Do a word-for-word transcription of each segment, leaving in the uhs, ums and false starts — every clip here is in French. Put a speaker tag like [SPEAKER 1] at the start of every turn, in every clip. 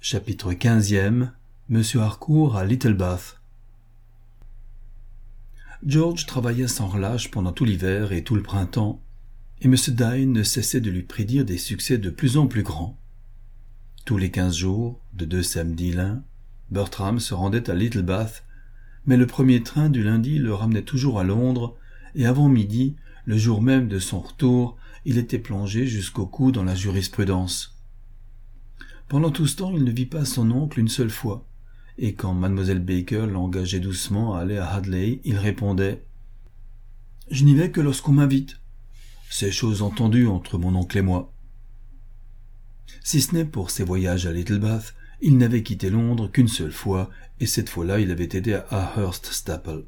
[SPEAKER 1] Chapitre quinzième. Monsieur Harcourt à Littlebath. George travailla sans relâche pendant tout l'hiver et tout le printemps, et Monsieur Dine ne cessait de lui prédire des succès de plus en plus grands. Tous les quinze jours, de deux samedis l'un, Bertram se rendait à Littlebath, mais le premier train du lundi le ramenait toujours à Londres, et avant midi, le jour même de son retour, il était plongé jusqu'au cou dans la jurisprudence. Pendant tout ce temps, il ne vit pas son oncle une seule fois, et quand mademoiselle Baker l'engageait doucement à aller à Hadley, il répondait « Je n'y vais que lorsqu'on m'invite. C'est chose entendue entre mon oncle et moi. » Si ce n'est pour ses voyages à Littlebath, il n'avait quitté Londres qu'une seule fois, et cette fois-là il avait été à Hurst Staple.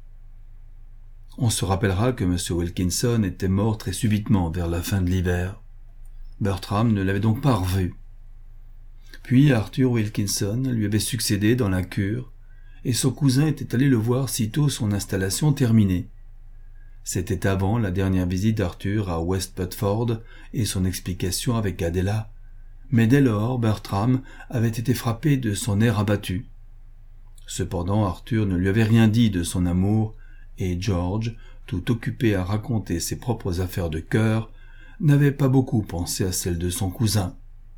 [SPEAKER 1] On se rappellera que M. Wilkinson était mort très subitement vers la fin de l'hiver. Bertram ne l'avait donc pas revu. Puis Arthur Wilkinson lui avait succédé dans la cure, et son cousin était allé le voir sitôt son installation terminée. C'était avant la dernière visite d'Arthur à West Putford et son explication avec Adela, mais dès lors Bertram avait été frappé de son air abattu. Cependant Arthur ne lui avait rien dit de son amour, et George, tout occupé à raconter ses propres affaires de cœur, n'avait pas beaucoup pensé à celles de son cousin.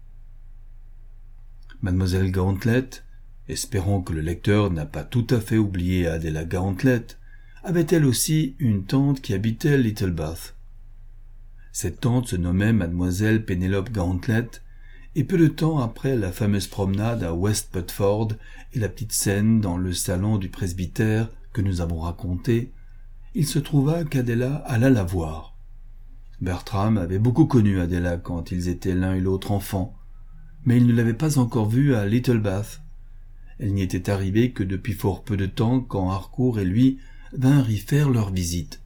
[SPEAKER 1] Mademoiselle Gauntlet, espérons que le lecteur n'a pas tout à fait oublié Adela Gauntlet, avait elle aussi une tante qui habitait Littlebath. Cette tante se nommait mademoiselle Pénélope Gauntlet, et peu de temps après la fameuse promenade à West Putford et la petite scène dans le salon du presbytère que nous avons racontée, il se trouva qu'Adela alla la voir. Bertram avait beaucoup connu Adela quand ils étaient l'un et l'autre enfants, mais il ne l'avait pas encore vue à Littlebath. Elle n'y était arrivée que depuis fort peu de temps quand Harcourt et lui vinrent y faire leur visite.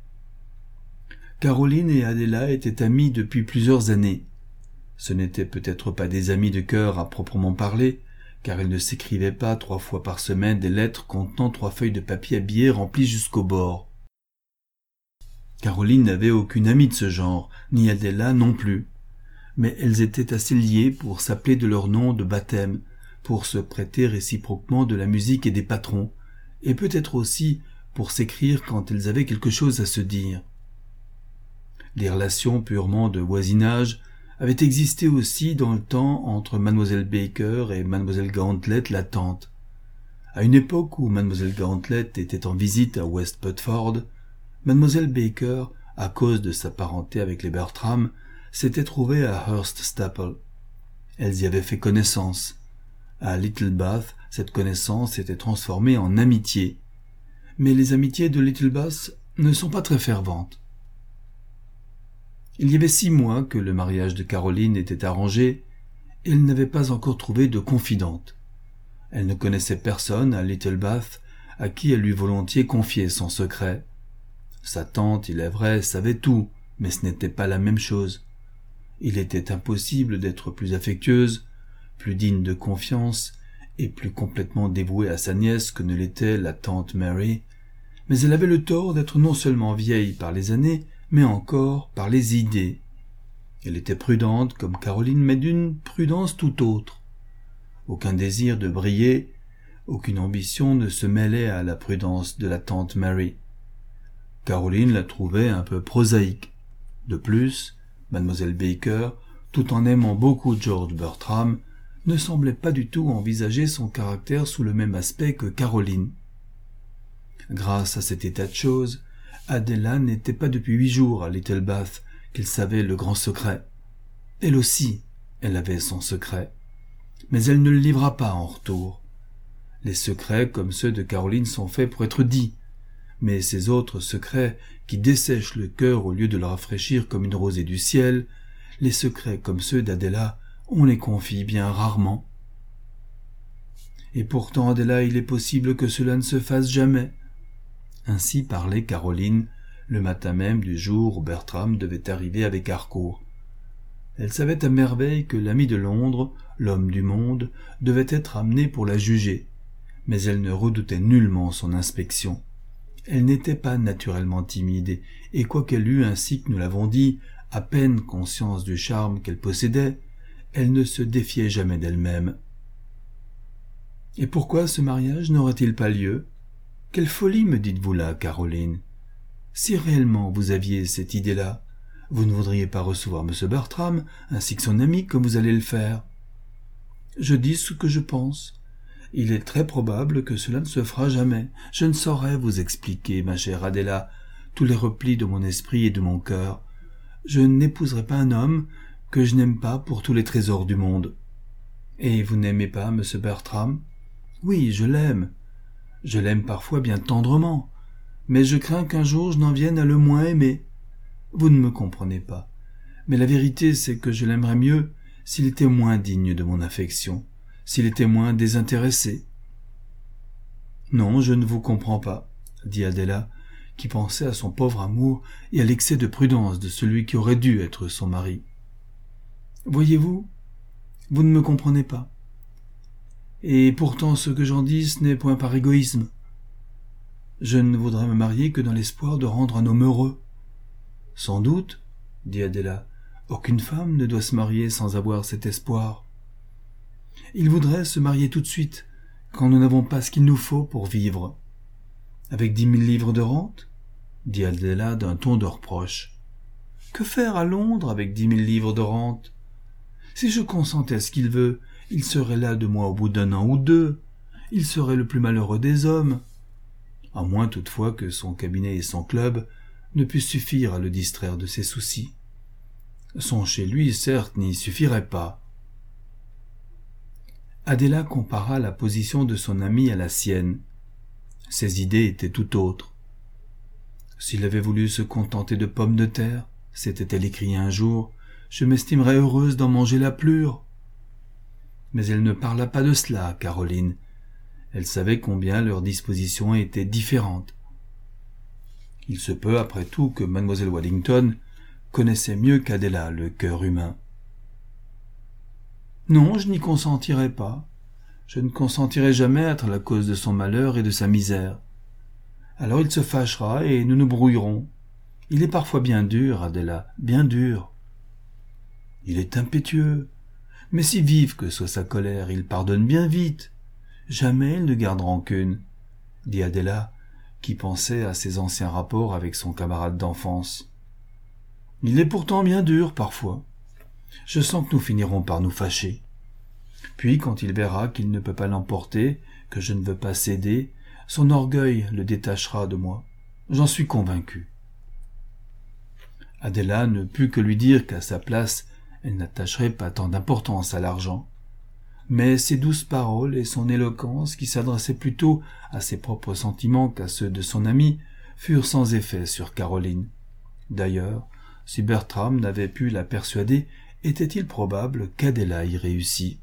[SPEAKER 1] Caroline et Adela étaient amies depuis plusieurs années. Ce n'étaient peut-être pas des amies de cœur à proprement parler, car elles ne s'écrivaient pas trois fois par semaine des lettres contenant trois feuilles de papier habillé remplies jusqu'au bord. Caroline n'avait aucune amie de ce genre, ni Adela non plus. Mais elles étaient assez liées pour s'appeler de leur nom de baptême, pour se prêter réciproquement de la musique et des patrons, et peut-être aussi pour s'écrire quand elles avaient quelque chose à se dire. Des relations purement de voisinage avaient existé aussi dans le temps entre mademoiselle Baker et mademoiselle Gauntlet la tante. À une époque où mademoiselle Gauntlet était en visite à West Putford, mademoiselle Baker, à cause de sa parenté avec les Bertram, s'étaient trouvées à Hurst Staple. Elles y avaient fait connaissance. À Littlebath, cette connaissance s'était transformée en amitié. Mais les amitiés de Littlebath ne sont pas très ferventes. Il y avait six mois que le mariage de Caroline était arrangé, et elle n'avait pas encore trouvé de confidente. Elle ne connaissait personne à Littlebath à qui elle eût volontiers confié son secret. Sa tante, il est vrai, savait tout, mais ce n'était pas la même chose. Il était impossible d'être plus affectueuse, plus digne de confiance et plus complètement dévouée à sa nièce que ne l'était la tante Mary, mais elle avait le tort d'être non seulement vieille par les années, mais encore par les idées. Elle était prudente comme Caroline, mais d'une prudence tout autre. Aucun désir de briller, aucune ambition ne se mêlait à la prudence de la tante Mary. Caroline la trouvait un peu prosaïque. De plus, mademoiselle Baker, tout en aimant beaucoup George Bertram, ne semblait pas du tout envisager son caractère sous le même aspect que Caroline. Grâce à cet état de choses, Adela n'était pas depuis huit jours à Littlebath qu'elle savait le grand secret. Elle aussi, elle avait son secret. Mais elle ne le livra pas en retour. Les secrets comme ceux de Caroline sont faits pour être dits, mais ces autres secrets qui dessèchent le cœur au lieu de le rafraîchir comme une rosée du ciel, les secrets comme ceux d'Adela, on les confie bien rarement. Et pourtant, Adela, il est possible que cela ne se fasse jamais. Ainsi parlait Caroline le matin même du jour où Bertram devait arriver avec Harcourt. Elle savait à merveille que l'ami de Londres, l'homme du monde, devait être amené pour la juger, mais elle ne redoutait nullement son inspection. Elle n'était pas naturellement timide, et quoiqu'elle eût, ainsi que nous l'avons dit, à peine conscience du charme qu'elle possédait, elle ne se défiait jamais d'elle-même. Et pourquoi ce mariage n'aurait-il pas lieu? Quelle folie me dites-vous là, Caroline? Si réellement vous aviez cette idée-là, vous ne voudriez pas recevoir M. Bertram ainsi que son ami comme vous allez le faire. Je dis ce que je pense. Il est très probable que cela ne se fera jamais. Je ne saurais vous expliquer, ma chère Adéla, tous les replis de mon esprit et de mon cœur. Je n'épouserai pas un homme que je n'aime pas pour tous les trésors du monde. Et vous n'aimez pas M. Bertram? Oui, je l'aime. Je l'aime parfois bien tendrement, mais je crains qu'un jour je n'en vienne à le moins aimer. Vous ne me comprenez pas, mais la vérité c'est que je l'aimerais mieux s'il était moins digne de mon affection, s'il était moins désintéressé. Non, je ne vous comprends pas, dit Adéla, qui pensait à son pauvre amour et à l'excès de prudence de celui qui aurait dû être son mari. Voyez-vous, vous ne me comprenez pas. Et pourtant ce que j'en dis, ce n'est point par égoïsme. Je ne voudrais me marier que dans l'espoir de rendre un homme heureux. Sans doute, dit Adéla, aucune femme ne doit se marier sans avoir cet espoir. Il voudrait se marier tout de suite, quand nous n'avons pas ce qu'il nous faut pour vivre. Avec dix mille livres de rente? Dit Adéla d'un ton de reproche. Que faire à Londres avec dix mille livres de rente? Si je consentais à ce qu'il veut, il serait là de moi au bout d'un an ou deux. Il serait le plus malheureux des hommes. À moins toutefois que son cabinet et son club ne puissent suffire à le distraire de ses soucis. Son chez lui, certes, n'y suffirait pas. Adéla compara la position de son ami à la sienne. Ses idées étaient tout autres. S'il avait voulu se contenter de pommes de terre, s'était-elle écrié un jour, je m'estimerais heureuse d'en manger la plure. Mais elle ne parla pas de cela, Caroline. Elle savait combien leurs dispositions étaient différentes. Il se peut, après tout, que mademoiselle Waddington connaissait mieux qu'Adéla le cœur humain. Non, je n'y consentirai pas. Je ne consentirai jamais à être la cause de son malheur et de sa misère. Alors il se fâchera et nous nous brouillerons. Il est parfois bien dur, Adéla, bien dur. Il est impétueux, mais si vive que soit sa colère, il pardonne bien vite. Jamais il ne garde rancune, dit Adéla, qui pensait à ses anciens rapports avec son camarade d'enfance. Il est pourtant bien dur parfois. Je sens que nous finirons par nous fâcher. Puis, quand il verra qu'il ne peut pas l'emporter, que je ne veux pas céder, son orgueil le détachera de moi. J'en suis convaincu. Adéla ne put que lui dire qu'à sa place, elle n'attacherait pas tant d'importance à l'argent. Mais ses douces paroles et son éloquence, qui s'adressaient plutôt à ses propres sentiments qu'à ceux de son ami, furent sans effet sur Caroline. D'ailleurs, si Bertram n'avait pu la persuader, était-il probable qu'Adéla y réussit.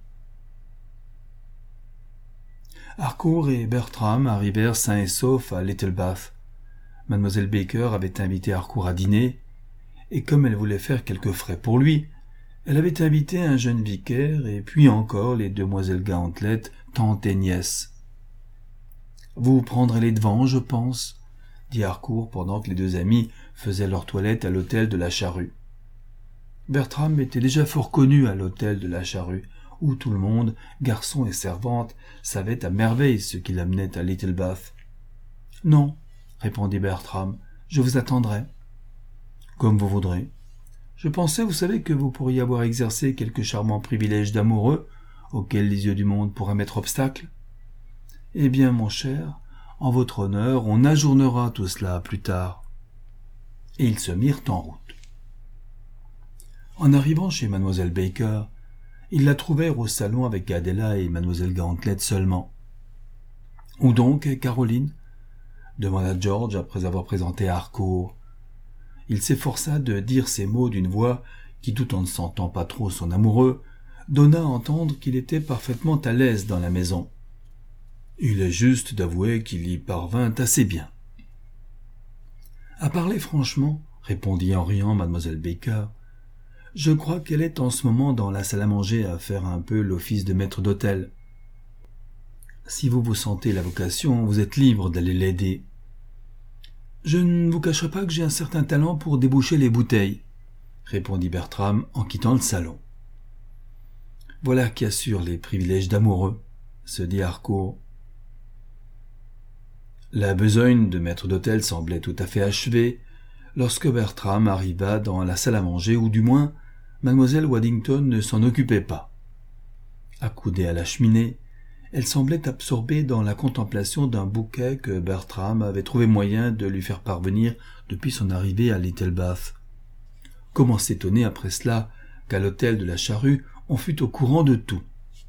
[SPEAKER 1] Harcourt et Bertram arrivèrent sains et saufs à Little Bath. Mademoiselle Baker avait invité Harcourt à dîner, et comme elle voulait faire quelques frais pour lui, elle avait invité un jeune vicaire et puis encore les demoiselles Gauntlet, tante et nièce. « Vous prendrez les devants, je pense, » dit Harcourt pendant que les deux amis faisaient leur toilette à l'hôtel de la Charrue. Bertram était déjà fort connu à l'hôtel de la Charrue, où tout le monde, garçons et servantes, savait à merveille ce qui l'amenait à Little Bath. « Non, » répondit Bertram, « je vous attendrai. »« Comme vous voudrez. Je pensais, vous savez, que vous pourriez avoir exercé quelques charmants privilèges d'amoureux, auxquels les yeux du monde pourraient mettre obstacle. Eh bien, mon cher, en votre honneur, on ajournera tout cela plus tard. » Et ils se mirent en route. En arrivant chez mademoiselle Baker, ils la trouvèrent au salon avec Adéla et mademoiselle Gauntlet seulement. « Où donc, Caroline ?» demanda George après avoir présenté Harcourt. Il s'efforça de dire ces mots d'une voix qui, tout en ne sentant pas trop son amoureux, donna à entendre qu'il était parfaitement à l'aise dans la maison. Il est juste d'avouer qu'il y parvint assez bien. « À parler franchement, » répondit en riant mademoiselle Baker, « je crois qu'elle est en ce moment dans la salle à manger à faire un peu l'office de maître d'hôtel. Si vous vous sentez la vocation, vous êtes libre d'aller l'aider. Je ne vous cacherai pas que j'ai un certain talent pour déboucher les bouteilles, » répondit Bertram en quittant le salon. Voilà qui assure les privilèges d'amoureux. se dit Harcourt. La besogne de maître d'hôtel semblait tout à fait achevée lorsque Bertram arriva dans la salle à manger, ou du moins mademoiselle Waddington ne s'en occupait pas. Accoudée à la cheminée, elle semblait absorbée dans la contemplation d'un bouquet que Bertram avait trouvé moyen de lui faire parvenir depuis son arrivée à Little Bath. Comment s'étonner après cela qu'à l'hôtel de la Charrue on fût au courant de tout.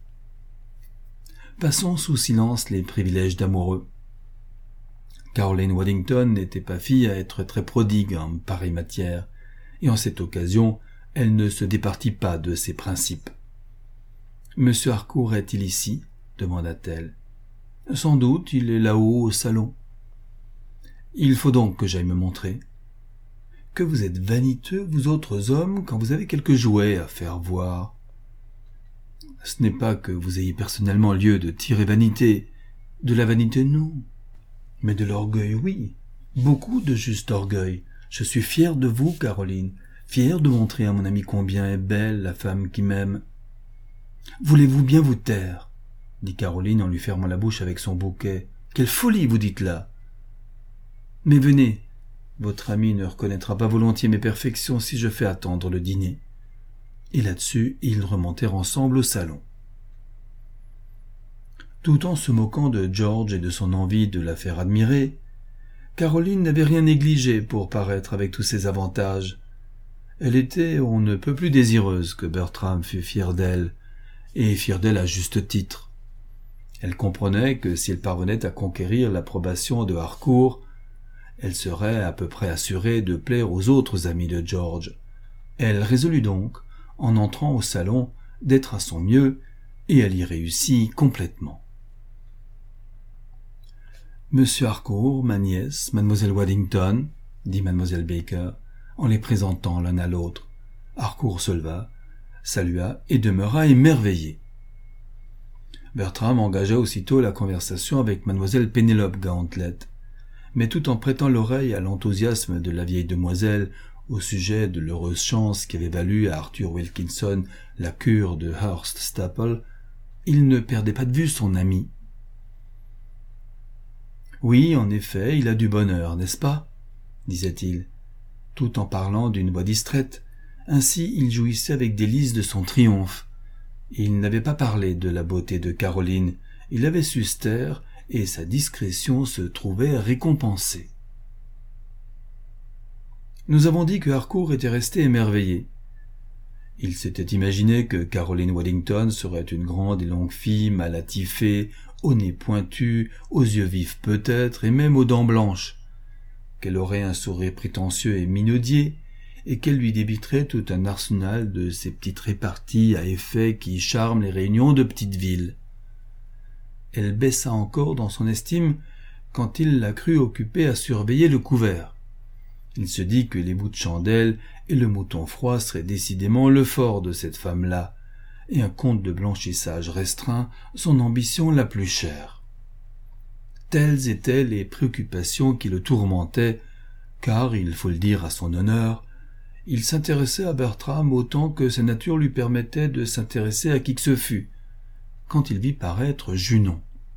[SPEAKER 1] Passons sous silence les privilèges d'amoureux. Caroline Waddington n'était pas fille à être très prodigue en pareille matière, et en cette occasion, elle ne se départit pas de ses principes. « Monsieur Harcourt est-il ici ?» demanda-t-elle. « Sans doute, il est là-haut au salon. »« Il faut donc que j'aille me montrer. »« Que vous êtes vaniteux, vous autres hommes, quand vous avez quelques jouets à faire voir. »« Ce n'est pas que vous ayez personnellement lieu de tirer vanité. De la vanité, non. Mais de l'orgueil, oui. Beaucoup de juste orgueil. Je suis fier de vous, Caroline, fier de montrer à mon ami combien est belle la femme qui m'aime. »« Voulez-vous bien vous taire ?» dit Caroline en lui fermant la bouche avec son bouquet. « Quelle folie, vous dites là !»« Mais venez, votre ami ne reconnaîtra pas volontiers mes perfections si je fais attendre le dîner. » Et là-dessus, ils remontèrent ensemble au salon. Tout en se moquant de George et de son envie de la faire admirer, Caroline n'avait rien négligé pour paraître avec tous ses avantages. Elle était on ne peut plus désireuse que Bertram fût fier d'elle, et fier d'elle à juste titre. Elle comprenait que si elle parvenait à conquérir l'approbation de Harcourt, elle serait à peu près assurée de plaire aux autres amis de George. Elle résolut donc, en entrant au salon, d'être à son mieux, et elle y réussit complètement. « Monsieur Harcourt, ma nièce, mademoiselle Waddington, » dit mademoiselle Baker, en les présentant l'un à l'autre. Harcourt se leva, salua et demeura émerveillé. Bertram engagea aussitôt la conversation avec mademoiselle Pénélope Gauntlet, mais tout en prêtant l'oreille à l'enthousiasme de la vieille demoiselle au sujet de l'heureuse chance qui avait valu à Arthur Wilkinson la cure de Hurst Staple, il ne perdait pas de vue son ami. « Oui, en effet, il a du bonheur, n'est-ce pas ?» disait-il, tout en parlant d'une voix distraite. Ainsi il jouissait avec délice de son triomphe. Il n'avait pas parlé de la beauté de Caroline, il avait su se taire, et sa discrétion se trouvait récompensée. Nous avons dit que Harcourt était resté émerveillé. Il s'était imaginé que Caroline Waddington serait une grande et longue fille mal attifée, au nez pointu, aux yeux vifs peut-être, et même aux dents blanches, qu'elle aurait un sourire prétentieux et minaudier, et qu'elle lui débiterait tout un arsenal de ces petites réparties à effet qui charment les réunions de petites villes. Elle baissa encore dans son estime quand il la crut occupée à surveiller le couvert. Il se dit que les bouts de chandelle et le mouton froid seraient décidément le fort de cette femme-là, et un compte de blanchissage restreint son ambition la plus chère. Telles étaient les préoccupations qui le tourmentaient, car, il faut le dire à son honneur, il s'intéressait à Bertram autant que sa nature lui permettait de s'intéresser à qui que ce fût, quand il vit paraître Junon.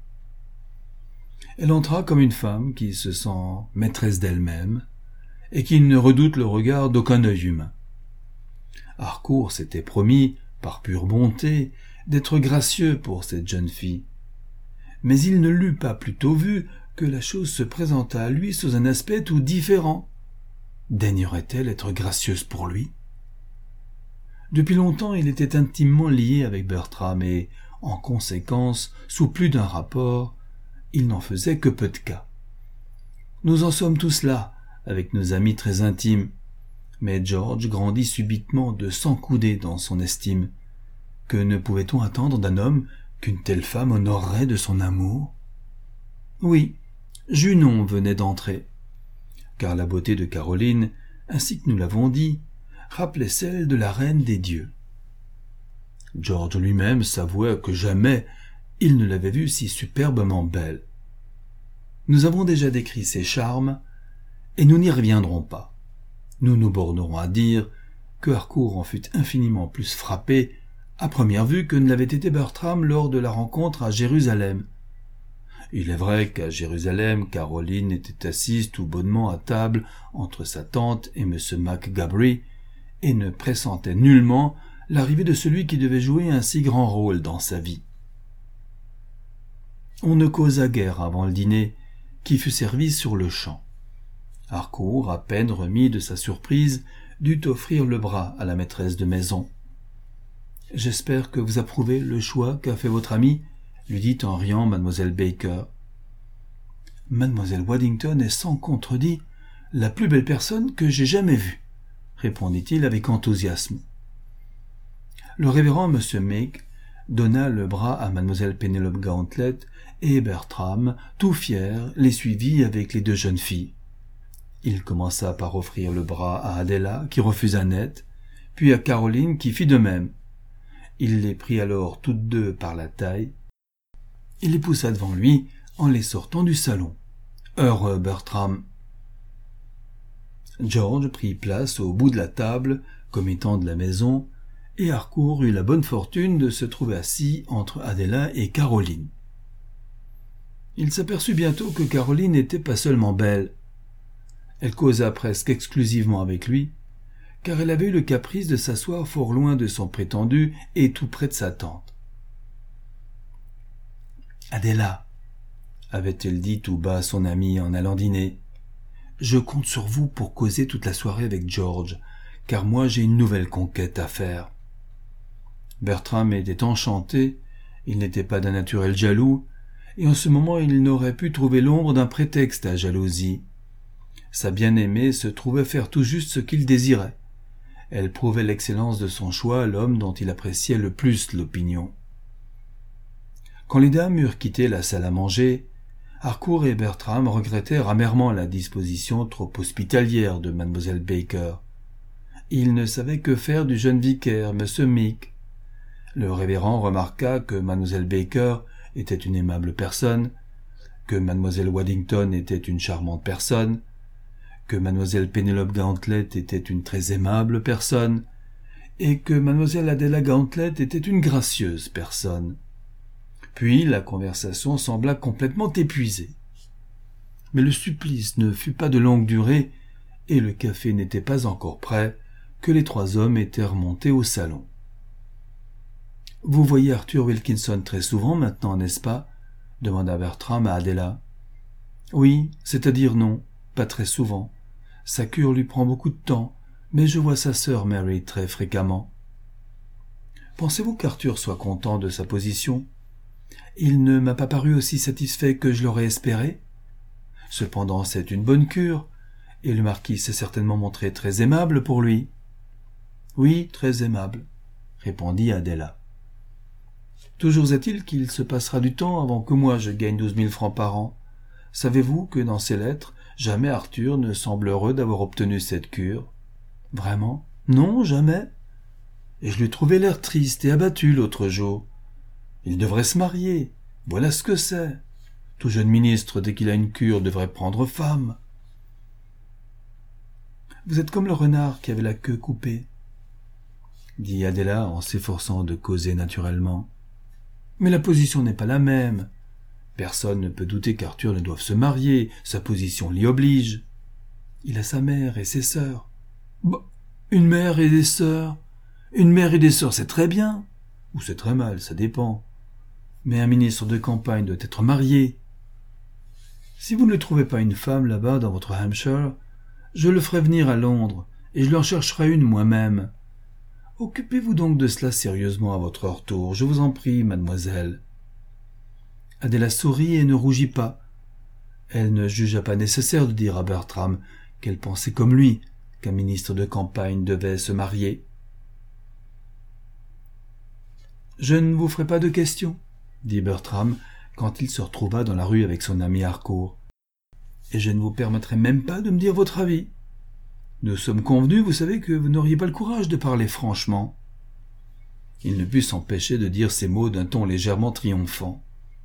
[SPEAKER 1] Elle entra comme une femme qui se sent maîtresse d'elle-même, et qui ne redoute le regard d'aucun œil humain. Harcourt s'était promis, par pure bonté, d'être gracieux pour cette jeune fille. Mais il ne l'eût pas plutôt vu que la chose se présenta à lui sous un aspect tout différent. Daignerait-elle être gracieuse pour lui? Depuis longtemps, il était intimement lié avec Bertram et, en conséquence, sous plus d'un rapport, il n'en faisait que peu de cas. Nous en sommes tous là, avec nos amis très intimes, mais George grandit subitement de cent coudées dans son estime. Que ne pouvait-on attendre d'un homme qu'une telle femme honorerait de son amour? Oui, Junon venait d'entrer, car la beauté de Caroline, ainsi que nous l'avons dit, rappelait celle de la reine des dieux. George lui-même s'avouait que jamais il ne l'avait vue si superbement belle. Nous avons déjà décrit ses charmes, et nous n'y reviendrons pas. Nous nous bornerons à dire que Harcourt en fut infiniment plus frappé à première vue que ne l'avait été Bertram lors de la rencontre à Jérusalem. Il est vrai qu'à Jérusalem, Caroline était assise tout bonnement à table entre sa tante et M. McGabry et ne pressentait nullement l'arrivée de celui qui devait jouer un si grand rôle dans sa vie. On ne causa guère avant le dîner, qui fut servi sur le champ. Harcourt, à peine remis de sa surprise, dut offrir le bras à la maîtresse de maison. « J'espère que vous approuvez le choix qu'a fait votre ami » lui dit en riant mademoiselle Baker. « Mademoiselle Waddington est sans contredit la plus belle personne que j'ai jamais vue, » répondit-il avec enthousiasme. Le révérend M. Meek donna le bras à mademoiselle Penelope Gauntlet et Bertram, tout fier, les suivit avec les deux jeunes filles. Il commença par offrir le bras à Adela, qui refusa net, puis à Caroline, qui fit de même. Il les prit alors toutes deux par la taille. Il les poussa devant lui en les sortant du salon. Heureux Bertram. George prit place au bout de la table, comme étant de la maison, et Harcourt eut la bonne fortune de se trouver assis entre Adela et Caroline. Il s'aperçut bientôt que Caroline n'était pas seulement belle. Elle causa presque exclusivement avec lui, car elle avait eu le caprice de s'asseoir fort loin de son prétendu et tout près de sa tante. « Adela, » avait-elle dit tout bas à son amie en allant dîner, « je compte sur vous pour causer toute la soirée avec George, car moi j'ai une nouvelle conquête à faire. » Bertram était enchanté, il n'était pas d'un naturel jaloux, et en ce moment il n'aurait pu trouver l'ombre d'un prétexte à jalousie. Sa bien-aimée se trouvait faire tout juste ce qu'il désirait. Elle prouvait l'excellence de son choix à l'homme dont il appréciait le plus l'opinion. Quand les dames eurent quitté la salle à manger, Harcourt et Bertram regrettèrent amèrement la disposition trop hospitalière de mademoiselle Baker. Ils ne savaient que faire du jeune vicaire, M. Meek. Le révérend remarqua que mademoiselle Baker était une aimable personne, que mademoiselle Waddington était une charmante personne, que mademoiselle Penelope Gauntlet était une très aimable personne, et que mademoiselle Adela Gauntlet était une gracieuse personne. Puis la conversation sembla complètement épuisée. Mais le supplice ne fut pas de longue durée, et le café n'était pas encore prêt, que les trois hommes étaient remontés au salon. « Vous voyez Arthur Wilkinson très souvent maintenant, n'est-ce pas ?» demanda Bertram à Adela. « Oui, c'est-à-dire non, pas très souvent. Sa cure lui prend beaucoup de temps, mais je vois sa sœur Mary très fréquemment. » « Pensez-vous qu'Arthur soit content de sa position ? Il ne m'a pas paru aussi satisfait que je l'aurais espéré. Cependant, c'est une bonne cure, et le marquis s'est certainement montré très aimable pour lui. »« Oui, très aimable, » répondit Adela. « Toujours est-il qu'il se passera du temps avant que moi je gagne douze mille francs par an. Savez-vous que dans ses lettres, jamais Arthur ne semble heureux d'avoir obtenu cette cure ? Vraiment ? Non, jamais. Et je lui trouvais l'air triste et abattu l'autre jour. Il devrait se marier, voilà ce que c'est. Tout jeune ministre, dès qu'il a une cure, devrait prendre femme. Vous êtes comme le renard qui avait la queue coupée, dit Adela en s'efforçant de causer naturellement. Mais la position n'est pas la même. Personne ne peut douter qu'Arthur ne doive se marier, sa position l'y oblige. Il a sa mère et ses sœurs. Bah, une mère et des sœurs. Une mère et des sœurs, c'est très bien. Ou c'est très mal, ça dépend. Mais un ministre de campagne doit être marié. Si vous ne trouvez pas une femme là-bas dans votre Hampshire, je le ferai venir à Londres, et je lui en chercherai une moi-même. Occupez-vous donc de cela sérieusement à votre retour, je vous en prie, mademoiselle. Adela sourit et ne rougit pas. Elle ne jugea pas nécessaire de dire à Bertram qu'elle pensait comme lui qu'un ministre de campagne devait se marier. « Je ne vous ferai pas de questions, » dit Bertram quand il se retrouva dans la rue avec son ami Harcourt. « Et je ne vous permettrai même pas de me dire votre avis. Nous sommes convenus, vous savez, que vous n'auriez pas le courage de parler franchement. » Il ne put s'empêcher de dire ces mots d'un ton légèrement triomphant.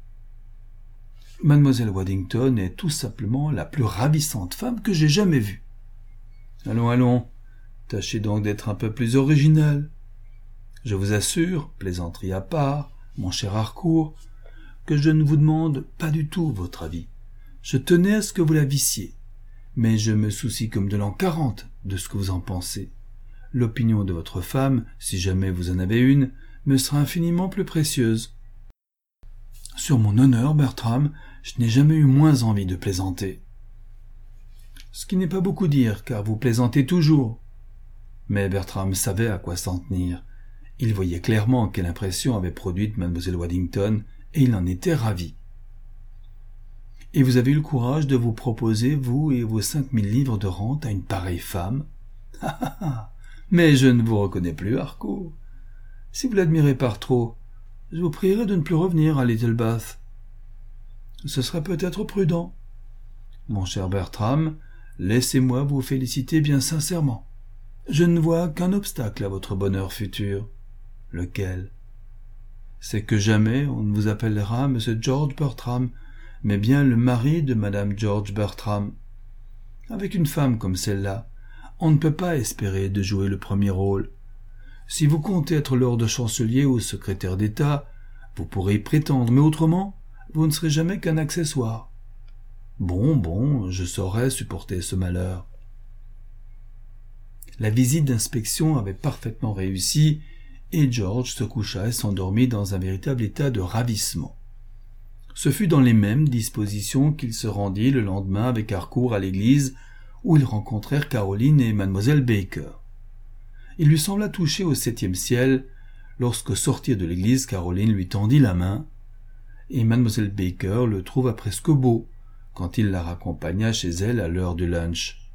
[SPEAKER 1] « Mademoiselle Waddington est tout simplement la plus ravissante femme que j'ai jamais vue. Allons, allons, tâchez donc d'être un peu plus original. Je vous assure, plaisanterie à part, mon cher Harcourt, que je ne vous demande pas du tout votre avis. Je tenais à ce que vous la vissiez, mais je me soucie comme de l'an quarante de ce que vous en pensez. L'opinion de votre femme, si jamais vous en avez une, me sera infiniment plus précieuse. Sur mon honneur, Bertram, je n'ai jamais eu moins envie de plaisanter. Ce qui n'est pas beaucoup dire, car vous plaisantez toujours. Mais Bertram savait à quoi s'en tenir. Il voyait clairement quelle impression avait produite mademoiselle Waddington, et il en était ravi. « Et vous avez eu le courage de vous proposer, vous et vos cinq mille livres de rente, à une pareille femme? Ah ah ah! Mais je ne vous reconnais plus, Harcourt. Si vous l'admirez par trop, je vous prierai de ne plus revenir à Little Bath. Ce serait peut-être prudent. Mon cher Bertram, laissez-moi vous féliciter bien sincèrement. Je ne vois qu'un obstacle à votre bonheur futur. Lequel? C'est que jamais on ne vous appellera Monsieur George Bertram, mais bien le mari de Madame George Bertram. Avec une femme comme celle-là, on ne peut pas espérer de jouer le premier rôle. Si vous comptez être lord chancelier ou secrétaire d'État, vous pourrez y prétendre, mais autrement, vous ne serez jamais qu'un accessoire. Bon, bon, je saurais supporter ce malheur. La visite d'inspection avait parfaitement réussi, et George se coucha et s'endormit dans un véritable état de ravissement. Ce fut dans les mêmes dispositions qu'il se rendit le lendemain avec Harcourt à l'église, où ils rencontrèrent Caroline et mademoiselle Baker. Il lui sembla toucher au septième ciel, lorsque, sortir de l'église, Caroline lui tendit la main, et mademoiselle Baker le trouva presque beau, quand il la raccompagna chez elle à l'heure du lunch.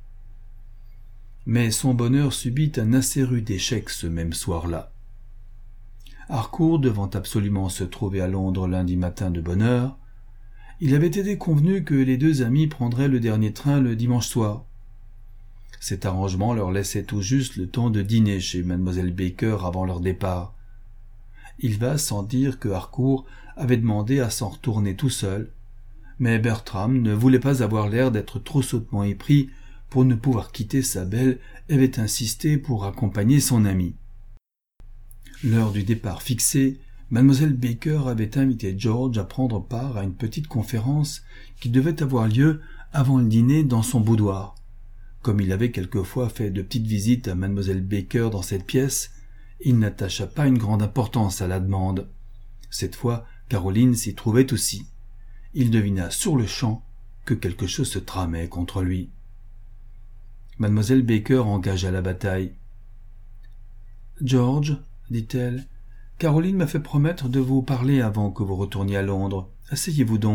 [SPEAKER 1] Mais son bonheur subit un assez rude échec ce même soir-là. Harcourt devant absolument se trouver à Londres lundi matin de bonne heure, il avait été convenu que les deux amis prendraient le dernier train le dimanche soir. Cet arrangement leur laissait tout juste le temps de dîner chez mademoiselle Baker avant leur départ. Il va sans dire que Harcourt avait demandé à s'en retourner tout seul, mais Bertram ne voulait pas avoir l'air d'être trop sottement épris pour ne pouvoir quitter sa belle et avait insisté pour accompagner son ami. L'heure du départ fixée, mademoiselle Baker avait invité George à prendre part à une petite conférence qui devait avoir lieu avant le dîner dans son boudoir. Comme il avait quelquefois fait de petites visites à mademoiselle Baker dans cette pièce, il n'attacha pas une grande importance à la demande. Cette fois, Caroline s'y trouvait aussi. Il devina sur-le-champ que quelque chose se tramait contre lui. Mademoiselle Baker engagea la bataille. « George, dit-elle, Caroline m'a fait promettre de vous parler avant que vous retourniez à Londres. Asseyez-vous donc. »«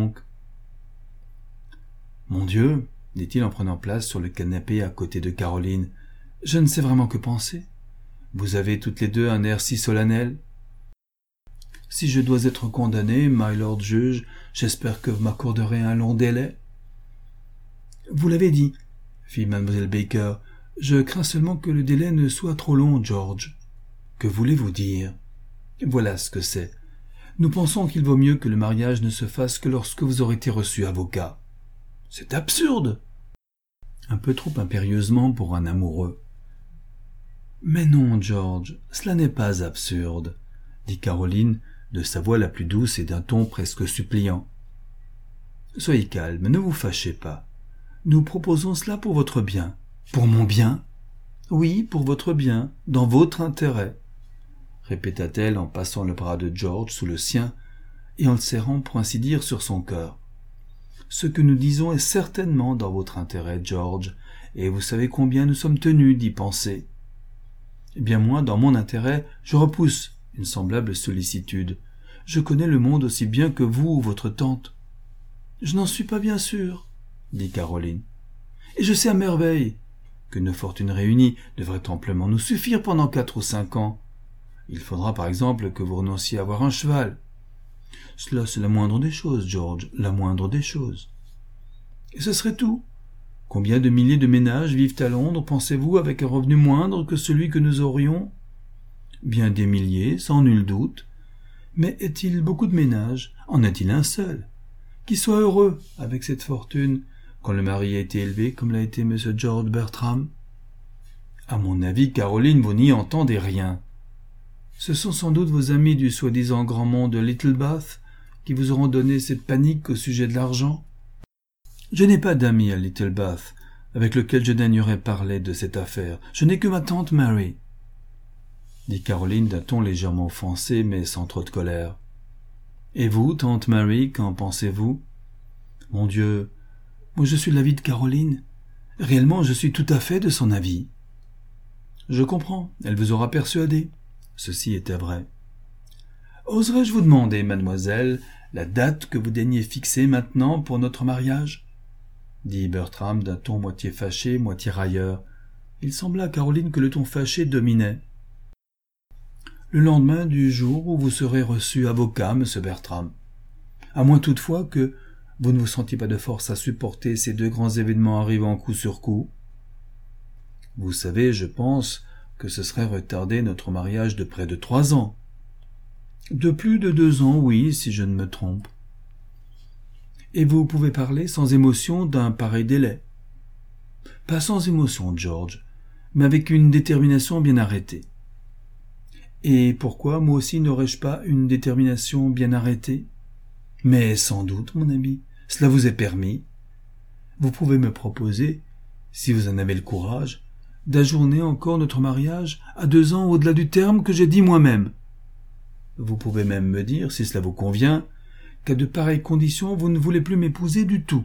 [SPEAKER 1] Mon Dieu, dit-il en prenant place sur le canapé à côté de Caroline, je ne sais vraiment que penser. Vous avez toutes les deux un air si solennel. Si je dois être condamné, my lord juge, j'espère que vous m'accorderez un long délai. »« Vous l'avez dit, fit mademoiselle Baker, je crains seulement que le délai ne soit trop long, George. »« Que voulez-vous dire ? Voilà ce que c'est. Nous pensons qu'il vaut mieux que le mariage ne se fasse que lorsque vous aurez été reçu avocat. »« C'est absurde !» Un peu trop impérieusement pour un amoureux. « Mais non, George, cela n'est pas absurde, » dit Caroline de sa voix la plus douce et d'un ton presque suppliant. « Soyez calme, ne vous fâchez pas. Nous proposons cela pour votre bien. »« Pour mon bien ? » ?»« Oui, pour votre bien, dans votre intérêt, » répéta-t-elle en passant le bras de George sous le sien et en le serrant pour ainsi dire sur son cœur. « Ce que nous disons est certainement dans votre intérêt, George, et vous savez combien nous sommes tenus d'y penser. Eh bien moi, dans mon intérêt, je repousse une semblable sollicitude. Je connais le monde aussi bien que vous ou votre tante. »« Je n'en suis pas bien sûre, » dit Caroline. « Et je sais à merveille que nos fortunes réunies devraient amplement nous suffire pendant quatre ou cinq ans. Il faudra par exemple que vous renonciez à avoir un cheval. Cela, c'est la moindre des choses, George, la moindre des choses. Et ce serait tout. Combien de milliers de ménages vivent à Londres, pensez-vous, avec un revenu moindre que celui que nous aurions ? Bien des milliers, sans nul doute. Mais est-il beaucoup de ménages ? En est-il un seul qui soit heureux avec cette fortune quand le mari a été élevé comme l'a été M. George Bertram ? À mon avis, Caroline, vous n'y entendez rien. Ce sont sans doute vos amis du soi-disant grand monde de Littlebath qui vous auront donné cette panique au sujet de l'argent? Je n'ai pas d'amis à Littlebath avec lequel je daignerais parler de cette affaire. Je n'ai que ma tante Mary, dit Caroline d'un ton légèrement offensé, mais sans trop de colère. Et vous, tante Mary, qu'en pensez-vous? Mon Dieu, moi je suis de l'avis de Caroline. Réellement, je suis tout à fait de son avis. Je comprends, elle vous aura persuadé. Ceci était vrai. Oserais-je vous demander, mademoiselle, la date que vous daignez fixer maintenant pour notre mariage? Dit Bertram d'un ton moitié fâché, moitié railleur. Il sembla à Caroline que le ton fâché dominait. Le lendemain du jour où vous serez reçu avocat, monsieur Bertram. À moins toutefois que vous ne vous sentiez pas de force à supporter ces deux grands événements arrivant coup sur coup. Vous savez, je pense que ce serait retarder notre mariage de près de trois ans. De plus de deux ans, oui, si je ne me trompe. Et vous pouvez parler sans émotion d'un pareil délai. Pas sans émotion, George, mais avec une détermination bien arrêtée. Et pourquoi moi aussi n'aurais-je pas une détermination bien arrêtée? Mais sans doute, mon ami, cela vous est permis. Vous pouvez me proposer, si vous en avez le courage, d'ajourner encore notre mariage à deux ans au-delà du terme que j'ai dit moi-même. Vous pouvez même me dire, si cela vous convient, qu'à de pareilles conditions vous ne voulez plus m'épouser du tout.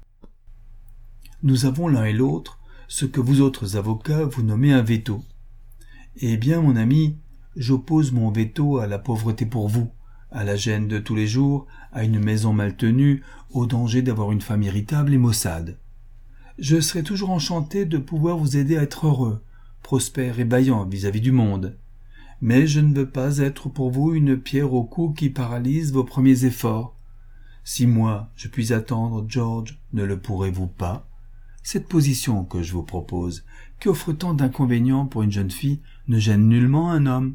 [SPEAKER 1] Nous avons l'un et l'autre ce que vous autres avocats vous nommez un veto. Eh bien, mon ami, j'oppose mon veto à la pauvreté pour vous, à la gêne de tous les jours, à une maison mal tenue, au danger d'avoir une femme irritable et maussade. Je serai toujours enchanté de pouvoir vous aider à être heureux, prospère et vaillant vis-à-vis du monde. Mais je ne veux pas être pour vous une pierre au cou qui paralyse vos premiers efforts. Si moi, je puis attendre, George, ne le pourrez-vous pas? Cette position que je vous propose, qui offre tant d'inconvénients pour une jeune fille, ne gêne nullement un homme.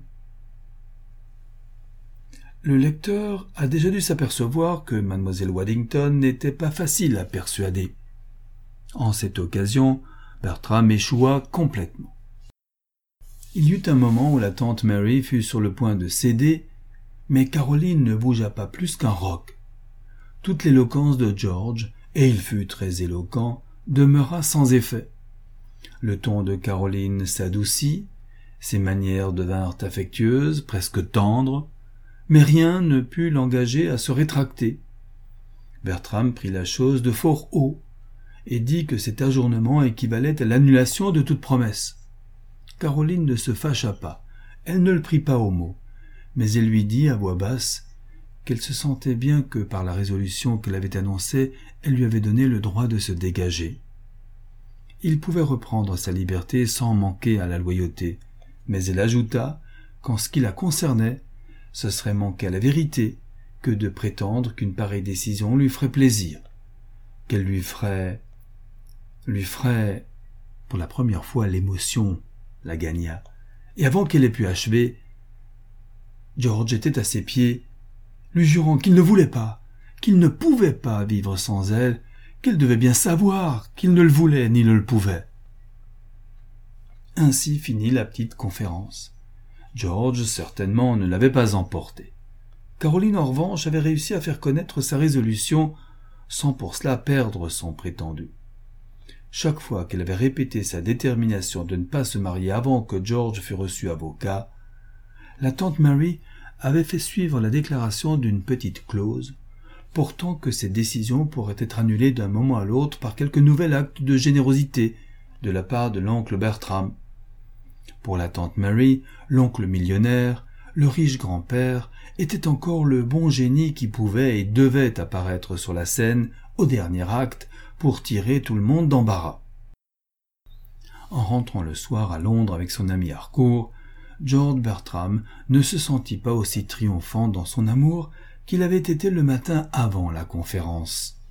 [SPEAKER 1] Le lecteur a déjà dû s'apercevoir que mademoiselle Waddington n'était pas facile à persuader. En cette occasion, Bertram échoua complètement. Il y eut un moment où la tante Mary fut sur le point de céder, mais Caroline ne bougea pas plus qu'un roc. Toute l'éloquence de George, et il fut très éloquent, demeura sans effet. Le ton de Caroline s'adoucit, ses manières devinrent affectueuses, presque tendres, mais rien ne put l'engager à se rétracter. Bertram prit la chose de fort haut, et dit que cet ajournement équivalait à l'annulation de toute promesse. Caroline ne se fâcha pas, elle ne le prit pas au mot, mais elle lui dit à voix basse qu'elle se sentait bien que par la résolution qu'elle avait annoncée, elle lui avait donné le droit de se dégager. Il pouvait reprendre sa liberté sans manquer à la loyauté, mais elle ajouta qu'en ce qui la concernait, ce serait manquer à la vérité que de prétendre qu'une pareille décision lui ferait plaisir, qu'elle lui ferait... lui ferait... Pour la première fois, l'émotion la gagna, et avant qu'elle ait pu achever, George était à ses pieds, lui jurant qu'il ne voulait pas, qu'il ne pouvait pas vivre sans elle, qu'elle devait bien savoir qu'il ne le voulait ni ne le pouvait. Ainsi finit la petite conférence. George, certainement, ne l'avait pas emporté. Caroline, en revanche, avait réussi à faire connaître sa résolution, sans pour cela perdre son prétendu. Chaque fois qu'elle avait répété sa détermination de ne pas se marier avant que George fût reçu avocat, la tante Mary avait fait suivre la déclaration d'une petite clause, portant que ces décisions pourraient être annulées d'un moment à l'autre par quelque nouvel acte de générosité de la part de l'oncle Bertram. Pour la tante Mary, l'oncle millionnaire, le riche grand-père, était encore le bon génie qui pouvait et devait apparaître sur la scène au dernier acte pour tirer tout le monde d'embarras. En rentrant le soir à Londres avec son ami Harcourt, George Bertram ne se sentit pas aussi triomphant dans son amour qu'il avait été le matin avant la conférence.